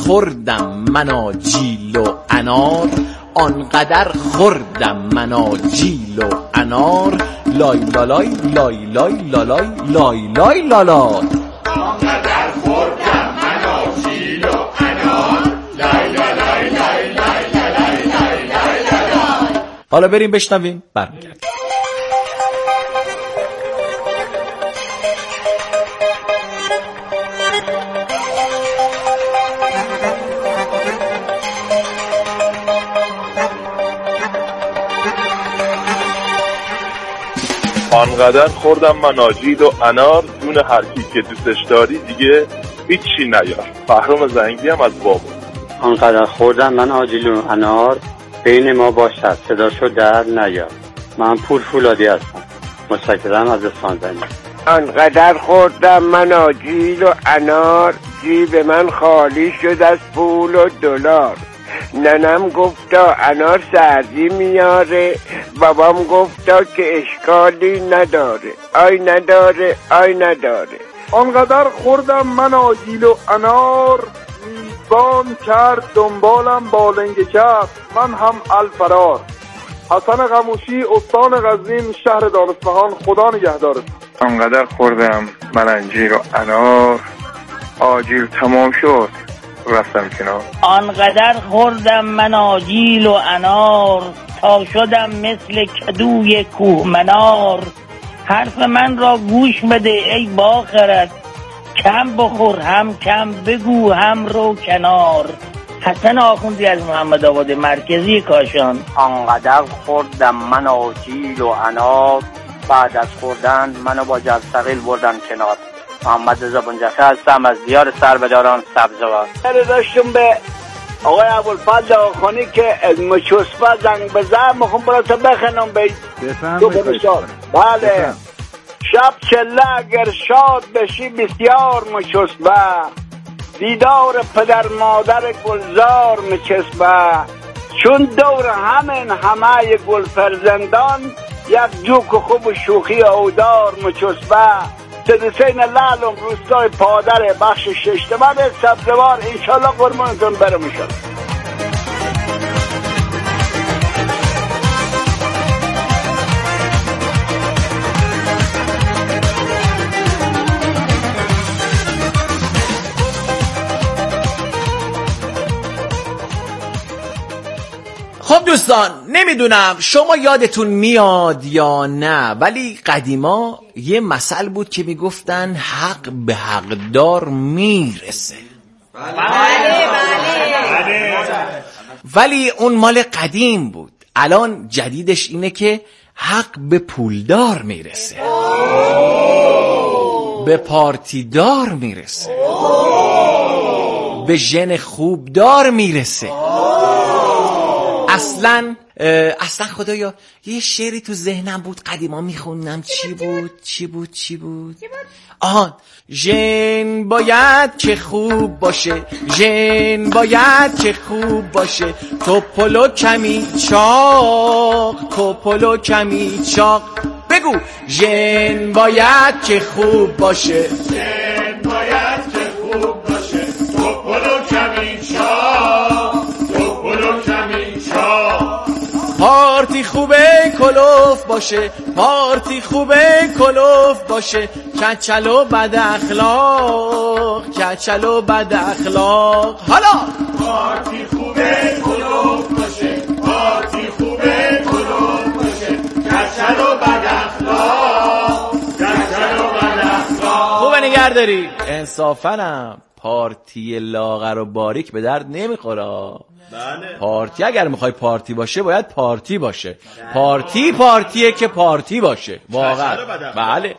خوردم من آجیل و انار، آنقدر خوردم من آجیل و انار، لای لالای لای لای لالای لای لای لالای. آنقدر خوردم من آجیل و انار، لای لالای لای لای لالای لای لای لالای. حالا بریم بشنویم برمیگردیم. آنقدر خوردم من آجیل و انار، جون هر کی که دوستش داری دیگه هیچی نیار. فهرام زنگی هم از بابا. آنقدر خوردم من آجیل و انار، بین ما باشد صداشو در نیار. من پور فولادی هستم، متشکرم از اسفندانی. آنقدر خوردم من آجیل و انار، جیب من خالی شد از پول و دلار. ننم گفتا انار سردی میاره، بابام گفتا که اشکالی نداره. آی نداره آی نداره. آنقدر خوردم من آجیل و انار، میزبان کرد دنبالم بالنگ کرد، من هم الفرار. حسن قموشی، استان غزنین، شهر دارالفهان. خدا نگهدارت. آنقدر خوردم من انجیر و انار، آجیل تمام شد رفتم کنار. آنقدر خوردم من آجیل و انار، تا شدم مثل کدوی کوه منار. حرف من را گوش بده ای باخرد، کم بخور هم کم بگو هم رو کنار. حسن آخوندی از محمد آباد مرکزی کاشان. آنقدر خوردم من آجیل و انار، بعد از خوردن منو با جلسقیل بردن کنار. محمد زبانجفه هستم از دیار سربداران سبزوار. داشتم به آقای ابوالفضل آخانی که مچوسبه زنگ بزن، میخوام برای تو بخنم بید تو بمشاد. بله شب چله اگر شاد بشی بسیار مچوسبه، دیدار پدر مادر گلزار مچوسبه. چون دور همه گل فرزندان، یک جوک خوب و شوخی اودار مچوسبه. سدسین لعلم روستای پادر بخش ششتمن سبزوار. انشالله قرمانتون برم انشالله. خب دوستان، نمیدونم شما یادتون میاد یا نه، ولی قدیما یه مثل بود که میگفتن حق به حقدار میرسه. بله. ولی اون مال قدیم بود. الان جدیدش اینه که حق به پولدار میرسه، به پارتیدار میرسه، به ژن خوبدار میرسه. اصلا خدایا یه شعری تو ذهنم بود قدیما میخوندم. چی بود؟ آهان، ژن باید که خوب باشه، ژن باید که خوب باشه، توپلو کمی چاق. بگو ژن باید که خوب باشه، ژن باید که خوب باشه، توپلو کمی چاق. پارتی خوبه کلوف باشه، پارتی خوبه کلوف باشه، کچلو بد اخلاق، کچلو بد اخلاق. حالا پارتی خوبه کلوف باشه، پارتی خوبه کلوف باشه، کچلو بد اخلاق، کچلو بد اخلاق. خوبه نگهداری. انصافاً پارتی لاغر و باریک به درد نمیخوره. بله. پارتی اگر میخوای پارتی باشه باید پارتی باشه. پارتیه که پارتی باشه واقعا. بله.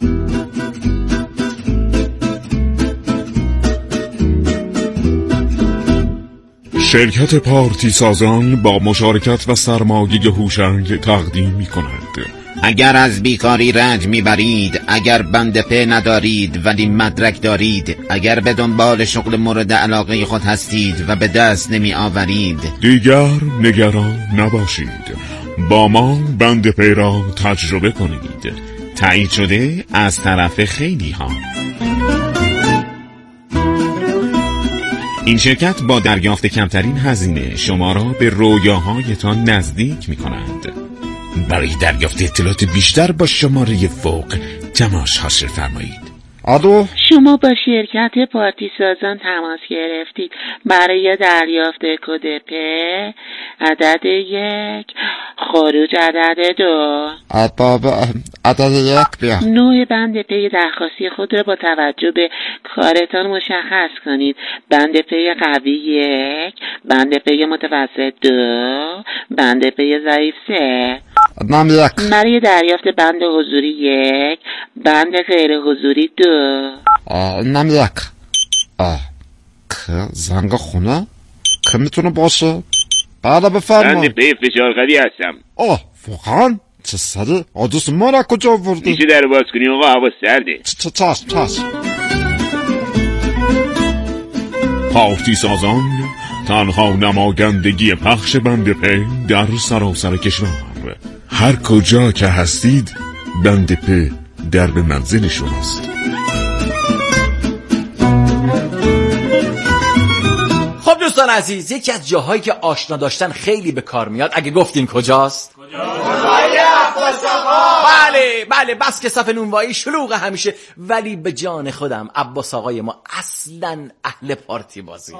شرکت پارتی سازان با مشارکت و سرمایه هوشنگ تقدیم می‌کند. اگر از بیکاری رنج میبرید، اگر بند په ندارید ولی مدرک دارید، اگر به دنبال شغل مورد علاقه خود هستید و به دست نمی آورید، دیگر نگران نباشید. با ما بند په را تجربه کنید. تایید شده از طرف خیلی ها. این شرکت با دریافت کمترین هزینه شما را به رویاهایتان نزدیک می‌کند. برای دریافت اطلاعات بیشتر با شماره فوق تماس حاصل فرمایید. الو، شما با شرکت پارتی سازان تماس گرفتید برای دریافت کد پ عدد 1 خروج عدد 2. عدد 1 بیا. نوع بند پی درخواستی خود را با توجه به کارتان مشخص کنید. بند پی قوی 1، بند پی متوسط 2، بند پی ضعیف 3. برای دریافت بند حضوری 1، بند غیر حضوری 2. نم 1. که زنگ خونه؟ که میتونه باشه؟ بله بفرما. بند پی فشارقوی هستم. واقعا؟ چه سره؟ آدرس ما را کجا آوردی؟ میشه در باز کنی آقا، هوا سرده. چشم. پارتی سازان تنها نمایندگی پخش بند پی در سراسر کشور. هر کجا که هستید بند پی در به منزل شماست. خب دوستان عزیز، یکی از جاهایی که آشنا داشتن خیلی به کار میاد، اگه گفتین کجاست؟ بله بس که صف نونوایی شلوغ همیشه، ولی به جان خودم عباس آقای ما اصلا اهل پارتی بازی.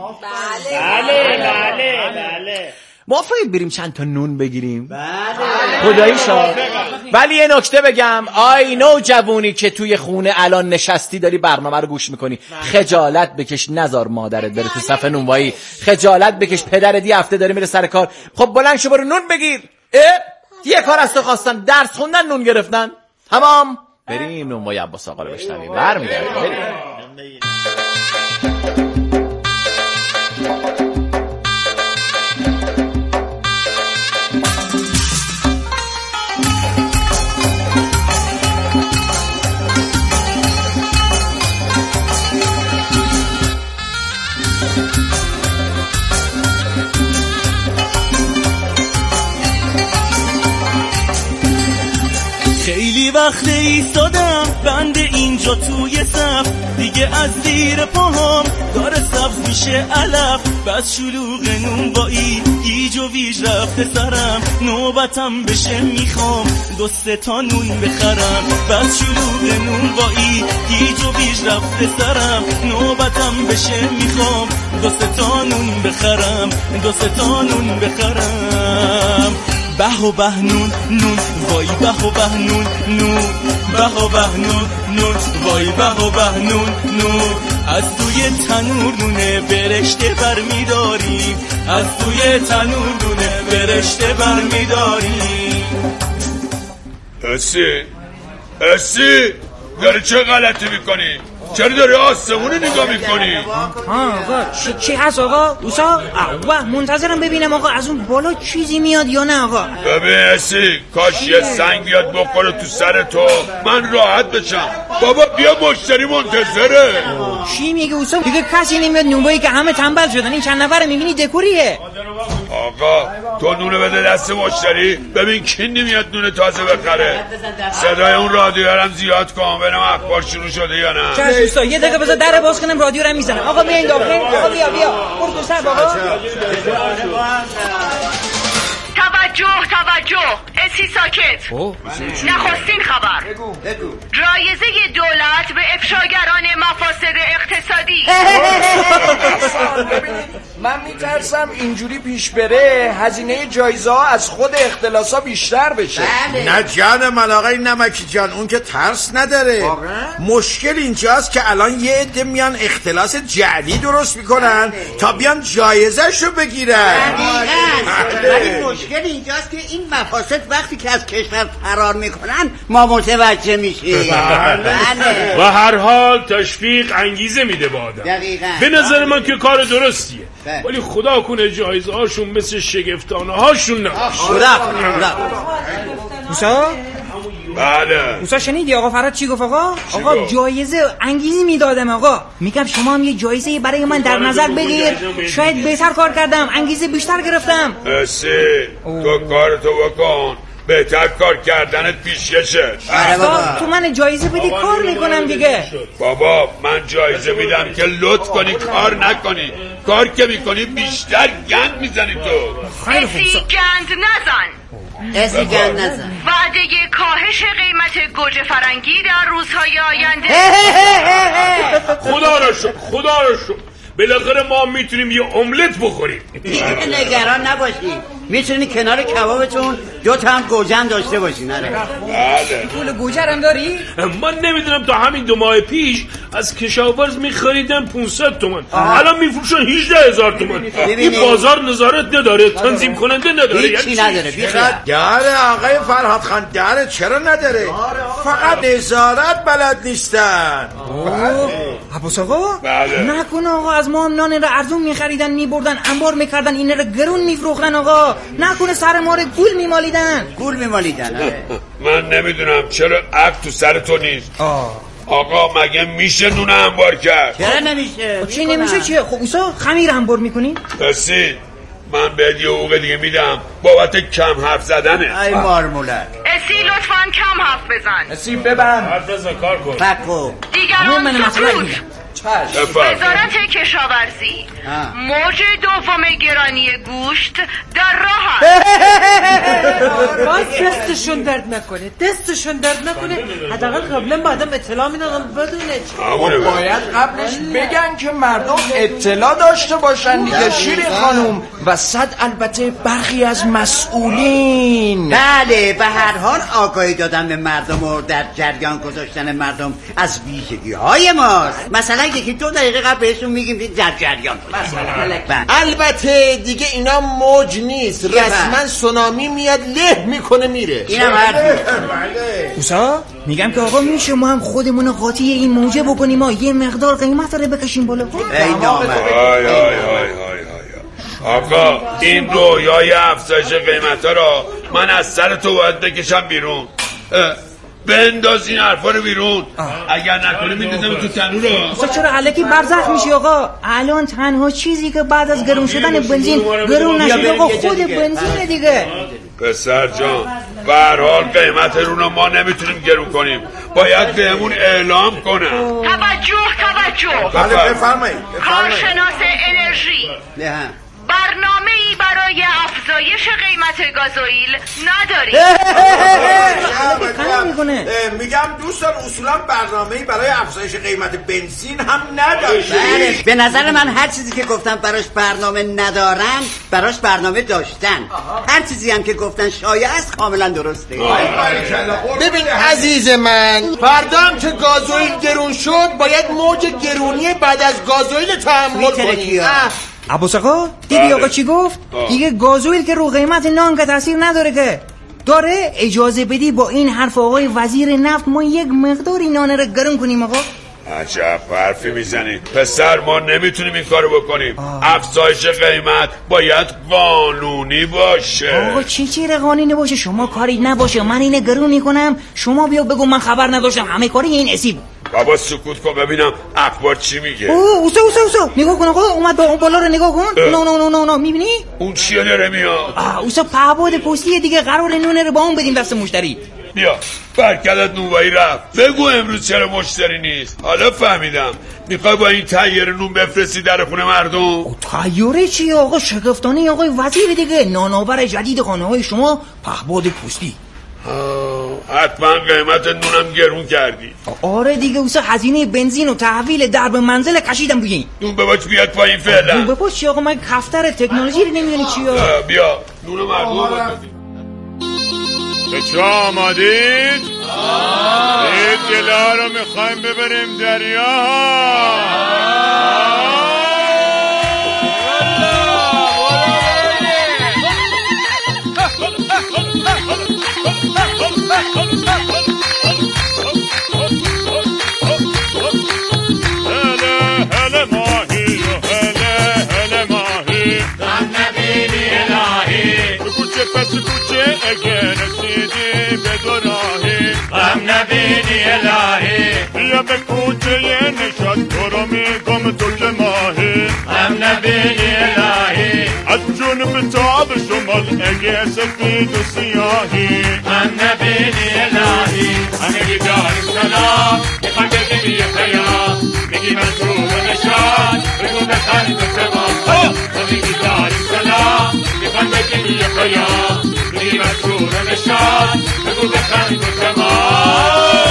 بله موافقید بریم چند تا نون بگیریم؟ خدایی شاد. ولی یه نکته بگم، آی نوجوانی که توی خونه الان نشستی داری برنامه رو گوش میکنی، خجالت بکش، نزار مادرت بره تو صف نونوایی، خجالت بکش، پدرت یه هفته داره میره سر کار. خب بلند شو برو نون بگیر. یه کار از تو خواستن، درس خوندن، نون گرفتن. تمام، بریم نونوایی عباس آقا رو بشنویم. برمیگردیم بریم. خیلی وقت ایستادم بند اینجا توی صف، دیگه از زیر پاهم داره سبز میشه علف. بس شلوغ نونوایی گیج و ویج رفته سرم، نوبتم بشه میخوام 2-3 تا نون بخرم. بس شلوغ نونوایی گیج و ویج رفته سرم، نوبتم بشه میخوام 2-3 تا نون بخرم، 2-3 تا نون بخرم. به و به نون نون وای، به و به نون نون، به و به نون نون وای، به و به نون نون. از توی تنور نونه برشته برمیداریم، از توی تنور نونه برشته برمیداریم. اسی داری چه غلطی میکنی؟ چرا داری آسمونو نگاه میکنی؟ آقا چی هست آقا؟ اوسا منتظرم ببینم آقا از اون بالا چیزی میاد یا نه آقا. ببین اسی، کاش یه سنگ بیاد بخوره تو سر تو من راحت بشم. بابا بیا مشتری منتظره. چی میگه اوسا؟ دیگه کسی نمیاد نونوایی که همه تنبل شدن، این چند نفره میبینی دکوریه. آقا تو نونو بده دست مشتری، ببین کی نمیاد نون تازه بخره. صدای اون رادیو هم زیاد کن ببینم اخبار شروع شده یا نه. دوستا یه دقیقه بذار در باز کنم، رادیو رو میزنم. آقا بیاین داخل. آقا بیا برو تو سر بابا. توجه اسی ساکت. نخستین خبر، رایزه دولت به افشاگران مفاسد اقتصادی. من میترسم اینجوری پیش بره هزینه جایزه ها از خود اختلاسا بیشتر بشه. نه جان من آقای نمکی جان، اون که ترس نداره. مشکل اینجاست که الان یه عده میان اختلاس جعلی درست میکنن تا بیان جایزه رو بگیرن. ولی مشکل اینجاست که این مفاسد وقتی که از کشور فرار میکنن ما متوجه میشیم. و هر حال تشویق انگیزه میده به آدم. به نظر من که کار درستیه، ولی خدا کنه جایزه هاشون مثل شگفتانه هاشون نباشه. موسا؟ بله موسا شنیدی آقا فراد چی گفت آقا؟ آقا جایزه انگیزی میدادم آقا. میگم شما هم یه جایزه برای من در نظر بگیر، شاید بهتر کار کردم، انگیزه بیشتر گرفتم. تو کارتو بکن، بهتر کار کردنت پیشکشه. تو من جایزه بدی کار میکنم دیگه. بابا من جایزه میدم که لطف کنی کار نکنی. کار که میکنی بیشتر گند میزنی تو. اسی گند نزن. وعده کاهش قیمت گوجه فرنگی در روزهای آینده. خدا رو شکر بالاخره ما میتونیم یه املت بخوریم. نگران نباشید، میتونی کنار کبابتون 2 تا هم گوجه هم داشته باشین. پول گوجه هم داری؟ من نمیدونم تا همین 2 ماه پیش از کشاورز میخریدم 500 تومن، الان میفروشن 18,000 تومن. این بازار نظارت نداره، تنظیم کننده نداره، هیچی نداره. داره آقای فرهاد خان، داره. چرا نداره؟ فقط نظارت بلد نیستن. عباس آقا نکنه آقا از ما هم نان را ارزون میخریدن میبردن انبار میکردن این را گرون میفروختن آقا. نکنه سر ما رو گول میمالیدن. من نمیدونم چرا عقل تو سر تو نیست. آقا مگه میشه نون انبار کرد؟ چرا نمیشه؟ چی نمیشه چیه؟ خب اوسا خمیر انبار میکنی؟ بسی من بهت یه حقوق دیگه میدم بابت کم حرف زدنه. ای مارمولک اسی لطفاً کم حرف بزن. اسی ببند. حرف بزن کار کن. دیگران سکوت. وزارت کشاورزی موج دوم گرانی گوشت در راه است. باز دستشون درد نکنه. حداقل قبلا بعدم اطلاع میدادم بدونه. باید قبلش بگن که مردم اطلاع داشته باشن دیگه شیرین خانم. و صد البته برخی از مسئولین. بله به هر حال آگاهی دادن به مردم و در جریان گذاشتن مردم از ویژگی های ماست. مثلا یکی 2 دقیقه قبل بهشون میگیم در جریان. البته دیگه اینا موج نیست، رسما سونامی میاد له میکنه میره. اینم حرف اوسا میگم که آقا میشه ما هم خودمون قاطی این موجه بکنیم، ما یه مقدار قیمت رو بکشیم بالا. ای نامه آقا این رویای افزایش قیمت ها را من از سر تو باید بکشم بیرون. بنداز این حرفا رو بیرون. اگر نکنی میندازم تو تنور رو. اصلا چرا علکی برزخ میشی آقا؟ الان تنها چیزی که بعد از گرون شدن بنزین گرون نشد آقا خود بنزینه دیگه. پسر جان به هر حال قیمت رو ما نمیتونیم گرون کنیم، باید بهمون اعلام کنن. توجه. بله بفرمایید. کارشناس انرژی برنامه‌ای برای افزایش قیمت گازوئیل نداریم. میگم دوستان اصولا برنامه‌ای برای افزایش قیمت بنزین هم نداریم. به نظر من هر چیزی که گفتن براش برنامه ندارن براش برنامه داشتن. هر چیزی هم که گفتن شایع است کاملا درسته. ببین عزیز من، فردا هم که گازوئیل گرون شد باید موج گرونی بعد از گازوئیل تحمل کنی. عباس آقا دیدی آقا چی گفت؟ دیگه گازوئیل که رو قیمت نان که تاثیر نداره که داره. اجازه بدی با این حرف آقای وزیر نفت ما یک مقداری نان رو گرم کنیم آقا. عجب حرفی میزنید پسر، ما نمیتونیم این کارو بکنیم. افزایش قیمت باید قانونی باشه. آقا چی قانونی باشه؟ شما کاری نباشه من اینه گرم میکنم، شما بیا بگو من خبر نداشتم، همه کاری این اسی. بابا سکوت کن ببینم اخبار چی میگه. اوسا نگاه کن آقا، اومد با اون بالا رو نگاه کن. نه میبینی اون چیه داره میاد؟ اوسا پهباد پستی دیگه، قرار نونه رو با اون بدیم دست مشتری. بیا برکلت نونوایی رفت، بگو امروز چرا مشتری نیست. حالا فهمیدم میخوای با این تایر نون بفرستی در خونه مردم. تایر چیه آقا؟ شگفتانه آقای وزیر دیگه، نانآور جدید خانه های شما پهباد پستی. حتما قیمت نونم گرون کردی. آره دیگه اوسا هزینه بنزین و تحویل درب منزل کشیدم بگین. نون بباش بیاد پایین فعلا. نون بباش چی آقا؟ من کفتر تکنولوژی رو نمیدونی چیه. بیا نون مردم به چه آمادید؟ این دلا رو میخوایم ببریم دریا. نبینی الهی بیا به کوچه نشاد تو رو میگم تو که ماهی هم نبینی الهی از جنوب تا به شما خلق سفید و سیاهی من نبینی الهی همگی داریم سلام میخوایم بگیم یه پیام میگی من رو نشان بگو بخند و تمام همگی داریم سلام میخوایم بگیم یه پیام میگی من رو نشان بگو بخند و تمام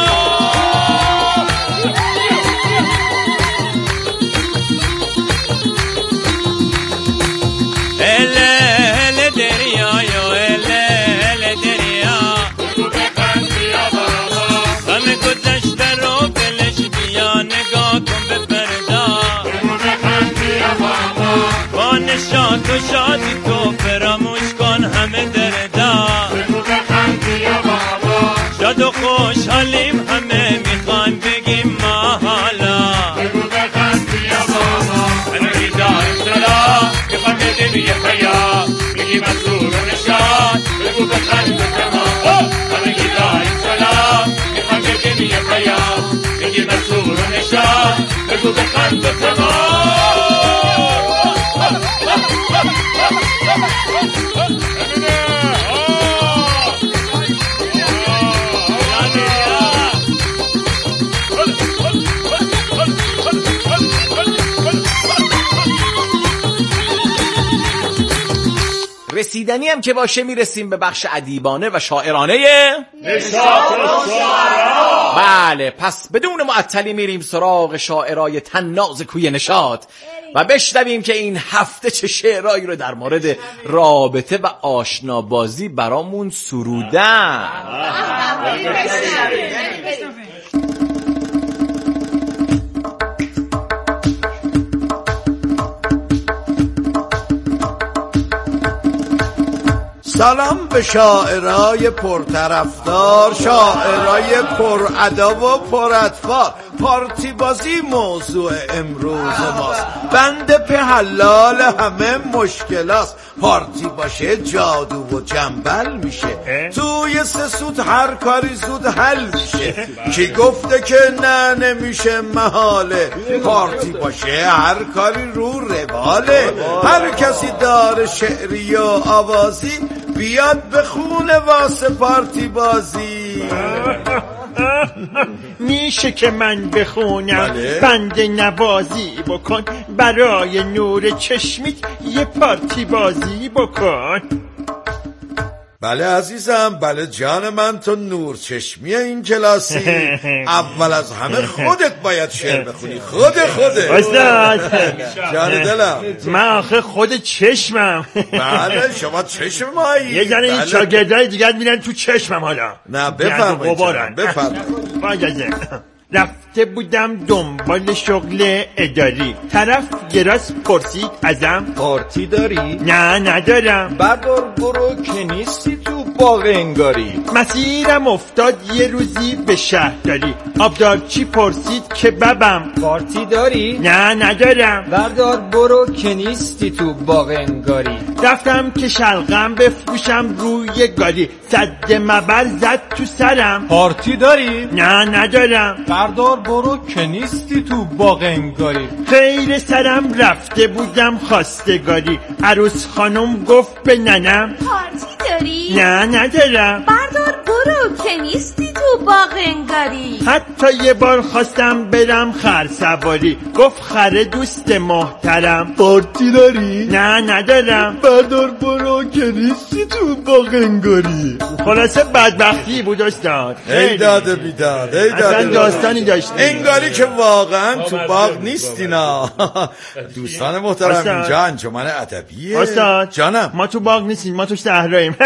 تو شادی تو فراموش کن همه دردا شاد و خوشحالیم همه میخوان بگیم ما حالا همگی داریم سلام میخوان بگیم یه پیام میگیم از دور و نشان بگو بخند و تمام همگی داریم سلام میخوان بگیم یه پیام میگیم از دور و نشان بگو بخند و تمام رسیدنی هم که باشه میرسیم به بخش ادیبانه و شاعرانه نشاط شاعران. بله، پس بدون معطلی میریم سراغ شاعرای طناز کوی نشاط و بشنویم که این هفته چه شعرهایی رو در مورد رابطه و آشنابازی برامون سرودن. سلام به شاعرای پرطرفدار، شاعرای پرادب و پراطفال. پارتی بازی موضوع امروز ماست، بند په حلال همه مشکلاست. پارتی باشه جادو و جنبل میشه، توی سه سود هر کاری زود حل میشه. کی گفته که نه نمیشه محاله، پارتی باشه هر کاری رو رواله. هر کسی داره شعری و آوازی، بیاد بخونه واسه پارتی بازی. میشه که من بخونم؟ بند نوازی بکن، برای نور چشمیت یه پارتی بازی بکن. بله عزیزم، بله جان من، تو نور چشمی این کلاسی. اول از همه خودت باید شعر بخونی، خودت. استاد جان دلم، من آخه خود چشمم. بله شما چشم مایی. یه جانه این شاگردای دیگر میرن تو چشمم. حالا نه بفرمایید. رفته بودم دنبال شغل اداری، طرف گراس پرسید ازم پارتی داری؟ نه ندارم. بردار برو که نیستی تو باغ انگاری. مسیرم افتاد یه روزی به شهرداری، آبدارچی پرسید که ببم پارتی داری؟ نه ندارم. بردار برو که نیستی تو باغ انگاری. رفتم که شلغم بفروشم روی گاری، صد مبر زد تو سرم پارتی داری؟ نه ندارم. بردار برو که نیستی تو باغ انگاری. خیر سرم رفته بودم خواستگاری، عروس خانم گفت به ننم پارتی داری؟ نه ندارم. بردار برو که نیستی تو باغ انگاری. حتی یه بار خواستم برم خرسواری، گفت خره دوست محترم پارتی داری؟ نه ندارم. بردار برو که نیستی تو باغ انگاری. خلاصه بدبختی بود استاد. ای داده بیداد، ای داده داستانی داشت انگاری که واقعا تو باغ نیستینا. دوستان محترم، اینجا انجمن ادبیه. استاد جانم، ما تو باغ نیستیم، ما تو شهراییم.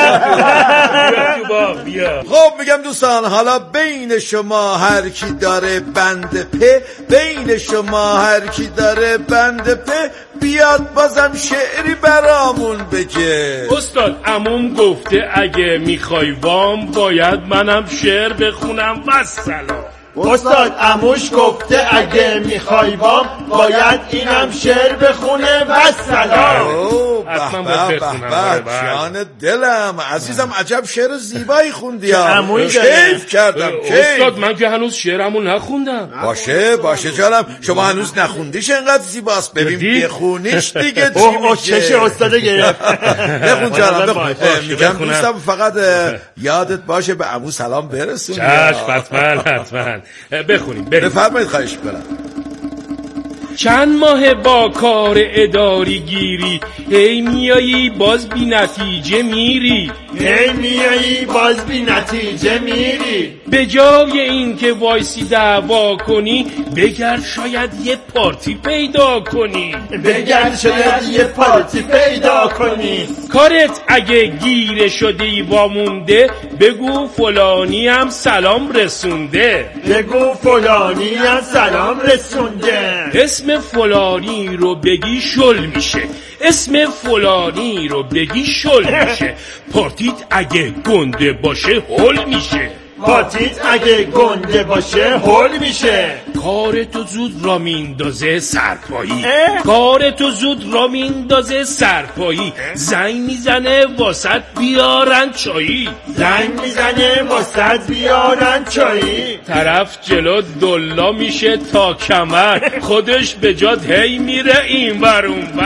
خب میگم دوستان، حالا بین شما هر کی داره بند په، بین شما هر کی داره بند په، بیاد بازم شعری برامون بگه. استاد عموم گفته اگه میخوای وام باید منم شعر بخونم و سلام. استاد عموش گفته اگه میخوای وام باید اینم شعر بخونه و سلام. حتما میخواستم باید بخونم. جان دلم عزیزم، عجب شعر زیبایی خوندی. کیف کردم. استاد من که هنوز شعرمو نخوندم. باشه جانم، شما هنوز نخوندیش انقدر زیباست. ببین بخونیش دیگه چی میشه. چش استاده گرفت. بخون جانم بخون. میگم دوستم فقط یادت باشه به عمو سلام برسونی. حتما بخونیم. بفرمایید، خواهش می‌کنم. چند ماه با کار اداری گیری، هی میایی باز بی نتیجه میری. به جای این که وایسی دعوا کنی، بگرد شاید یه پارتی پیدا کنی. کارت اگه گیره شدی وامونده، بگو فلانی هم سلام رسونده. اسم فلانی رو بگی شل میشه. پارتیت اگه گنده باشه هول میشه. کارتو زود را میندازه سرپایی. زنگ میزنه واسط بیارن چایی. طرف جلو دلا میشه تا کمر، خودش به جات هی میره این ور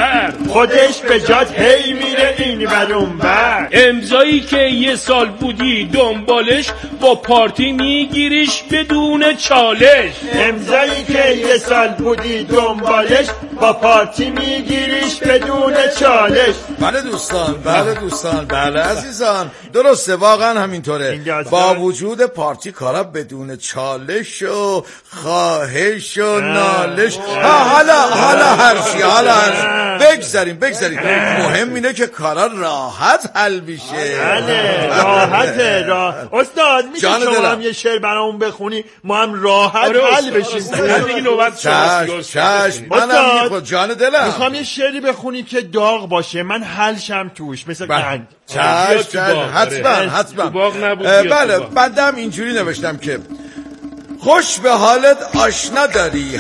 اون بر. امضایی که یه سال بودی دنبالش، با پارتی میگیریش بدون چالش. بله دوستان، بله عزیزان، درسته، واقعا همینطوره. با وجود پارتی کارا بدون چالش و خواهش و نالش. حالا هرچی بگذاریم. مهم اینه که کارا راحت حل میشه. راحته. استاد میشه شما هم یه شعر برامون بخونی، ما هم راحت حل بشیم. چشم. منم جان دلم میخوام یه شعری بخونی که داغ باشه، من حل شم توش، مثل قند. چشم. حتما. بله، بعدم اینجوری نوشتم که خوش به حالت آشنا داری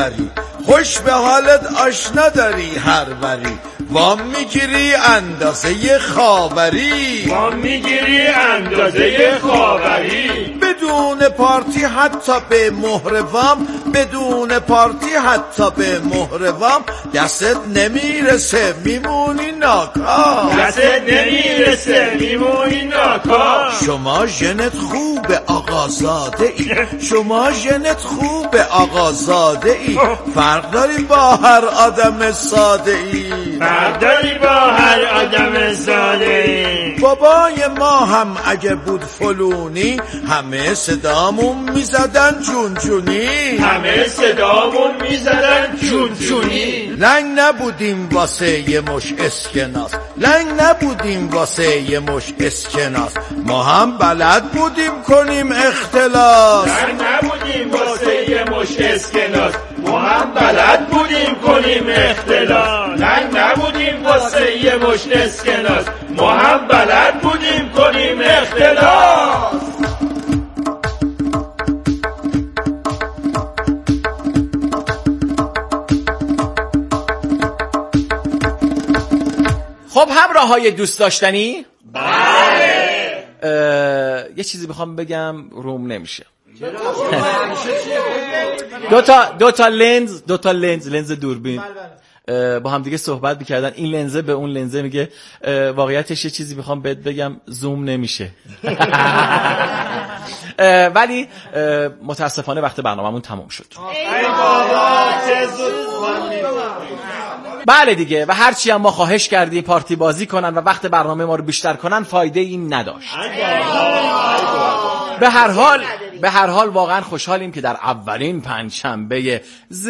هر وری، وام میگیری اندازه خاوری. بدون پارتی حتی به مهروام، دستت نمیرسه میمونی ناکام. شما ژنت خوب آقازاده ای، فرق داری با هر آدم ساده ای. بابای ما هم اگه بود فلونی، همه صدامون میزدن جونجونی. لنگ نبودیم واسه یه مش اسکناس، ما هم بلد بودیم کنیم اختلاس. خب همراهای دوست داشتنی، یه چیزی بخوام بگم روم نمیشه. دو تا لنز دوربین با هم دیگه صحبت میکردن. این لنزه به اون لنزه میگه واقعیتش یه چیزی میخوام بهت بگم، زوم نمیشه. ولی متاسفانه وقت برنامه‌مون تموم شد. بله دیگه، و هرچی هم ما خواهش کردیم پارتی بازی کنن و وقت برنامه ما رو بیشتر کنن، فایده این نداشت. به هر حال واقعا خوشحالیم که در اولین پنجشنبه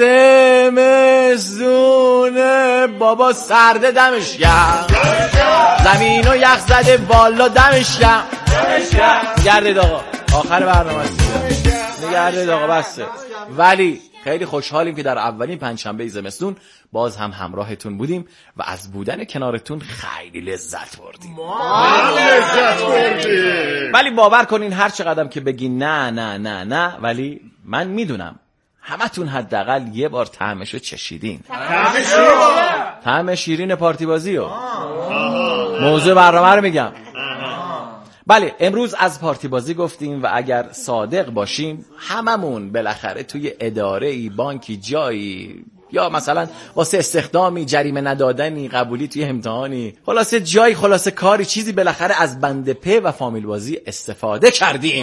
زمستون بابا سرده دمش گرم، زمین و یخ زده بالا دمش گرم. نگردید آقا، آخر برنامه است، نگردید آقا بسته. ولی خیلی خوشحالیم که در اولین پنجشنبه زمستون باز هم همراهتون بودیم و از بودن کنارتون خیلی لذت بردیم. ولی باور کنین هر چقدرم که بگین نه، ولی من میدونم همتون حداقل یه بار طعمشو چشیدین. طعم شیرین پارتی بازیو. موضوع برنامه رو میگم. بله امروز از پارتی بازی گفتیم و اگر صادق باشیم هممون بالاخره توی اداره‌ای، بانکی، جایی یا مثلا واسه استخدامی، جریمه ندادنی، قبولی توی امتحانی، خلاصه جایی، خلاصه کاری، چیزی بالاخره از بند پ و فامیل بازی استفاده کردیم.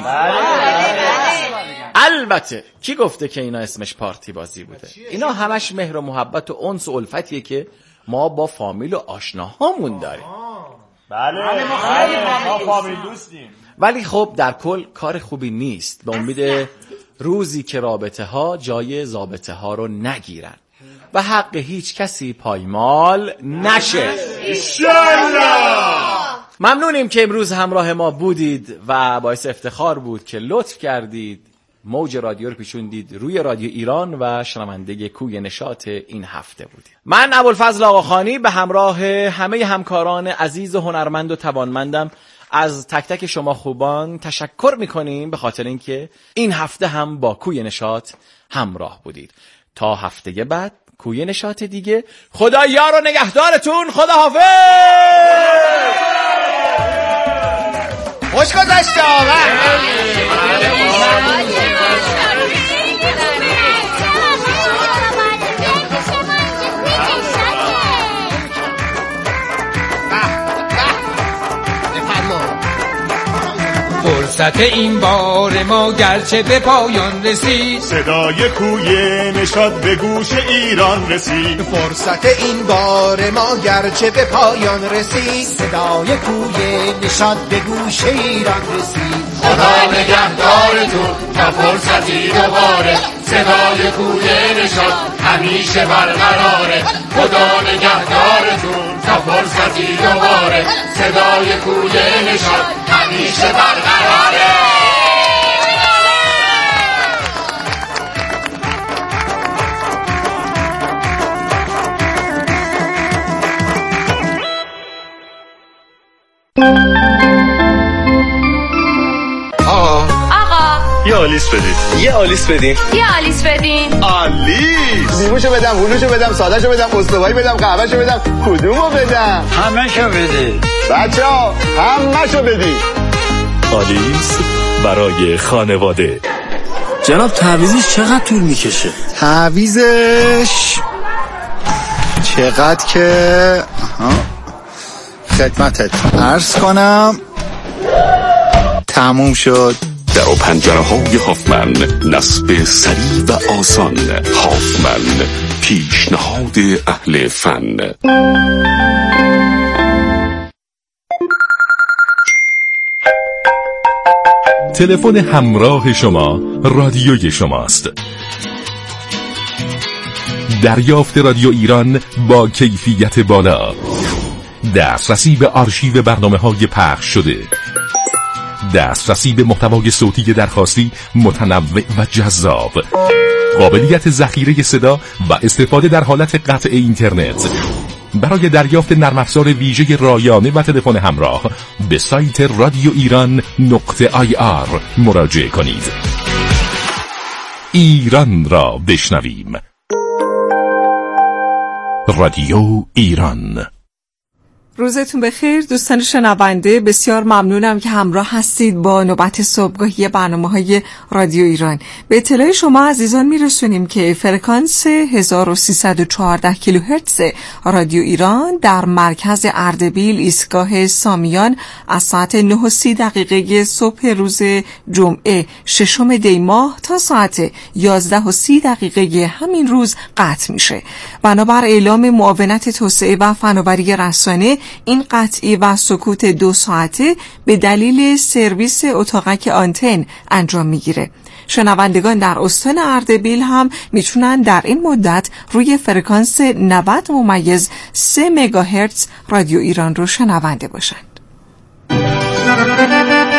البته کی گفته که اینا اسمش پارتی بازی بوده؟ اینا همش مهر و محبت و انس و الفتیه که ما با فامیل و آشناهامون داریم. بله ما فامیل دوستیم. ولی خب در کل کار خوبی نیست، به امید روزی که رابطه ها جای ضابطه ها رو نگیرن و حق هیچ کسی پایمال نشه. ممنونیم که امروز همراه ما بودید و باعث افتخار بود که لطف کردید موج رادیو رو پیچوندید روی رادیو ایران و شنونده کوی نشاط این هفته بودید. من ابوالفضل آقاخانی به همراه همه همکاران عزیز و هنرمند و توانمندم از تک تک شما خوبان تشکر میکنیم به خاطر اینکه این هفته هم با کوی نشاط همراه بودید. تا هفته بعد کوی نشاط دیگه. خدا یار و نگهدارتون. خدا حافظ. خوش گذشته آقا. فرصت این بار ما گرچه به پایان رسید، صدای کوی نشاط به گوش ایران رسید. فرصت این بار ما گرچه به پایان رسید، صدای کوی نشاط به گوش ایران رسید. خدا نگهدارتون تا فرصتی دوباره، صدای کوی نشاط همیشه برقراره. خدا نگهدارتون تا فرصتی دوباره، صدای کوی نشاط همیشه برقراره. یه آلیس بدید. یه آلیس بدین. یه آلیس بدین. آلیس. نیموشو بدم، هلوشو بدم، سادهشو بدم، استوایی بدم، قهوهشو بدم، کدومو بدم؟ همه‌شو بده. بچه‌ها همه‌شو بدید. آلیس برای خانواده. جناب تعویضش چقدر طول میکشه؟ تعویضش چقدر که خدمتت عرض کنم تموم شد. در و پنجره های هافمن، نصب سریع و آسان. هافمن، پیشنهاد اهل فن. تلفن همراه شما رادیوی شماست. دریافت رادیو ایران با کیفیت بالا، دسترسی به آرشیو برنامه‌های پخش شده، دسترسی به محتوای صوتی درخواستی متنوع و جذاب، قابلیت ذخیره صدا و استفاده در حالت قطع اینترنت. برای دریافت نرم افزار ویژه رایانه و تلفن همراه به سایت رادیو ایران.ir مراجعه کنید. ایران را بشنویم. رادیو ایران. روزتون بخیر دوستان شنونده، بسیار ممنونم که همراه هستید با نوبت صبحگاهی برنامه‌های رادیو ایران. به اطلاع شما عزیزان میرسونیم که فرکانس 1314 کیلوهرتز رادیو ایران در مرکز اردبیل ایستگاه سامیان از ساعت 9:30 صبح روز جمعه 6 دی ماه تا ساعت 11:30 همین روز قطع میشه. بنابر اعلام معاونت توسعه و فناوری رسانه این قطعی و سکوت 2 ساعته به دلیل سرویس اتاقک آنتن انجام میگیره. شنوندگان در استان اردبیل هم میتونن در این مدت روی فرکانس 90.3 مگاهرتز رادیو ایران رو شنونده باشند.